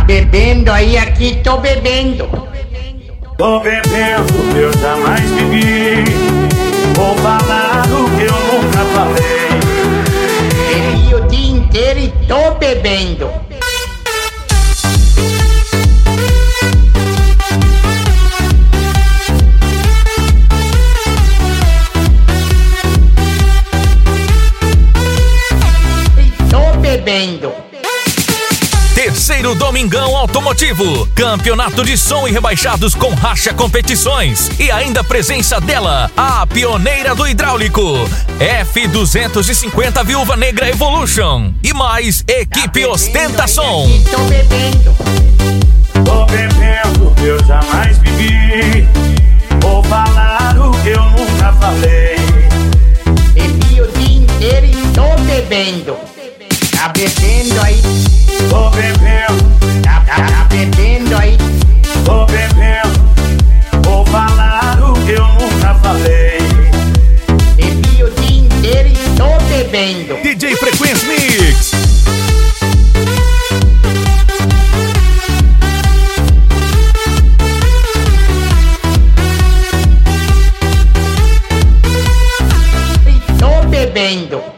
bebendo aí, aqui tô bebendo. Tô bebendo, eu jamais bebi. Vou falar o que eu nunca falei. Bebi o dia inteiro e tô bebendo. E tô bebendo. Terceiro Domingão Automotivo, campeonato de som e rebaixados com Racha Competições e ainda a presença dela, a pioneira do hidráulico, F250 Viúva Negra Evolution e mais equipe Ostentação. Tô bebendo. Tô bebendo, eu jamais bebi. Vou falar o que eu nunca falei. Bebi o dia inteiro e tô bebendo. Tá bebendo aí. Tô bebendo, Tá bebendo aí. tô bebendo. Vou falar o que eu nunca falei. Bebi o dia inteiro e tô bebendo. DJ Frequência Mix. E tô bebendo.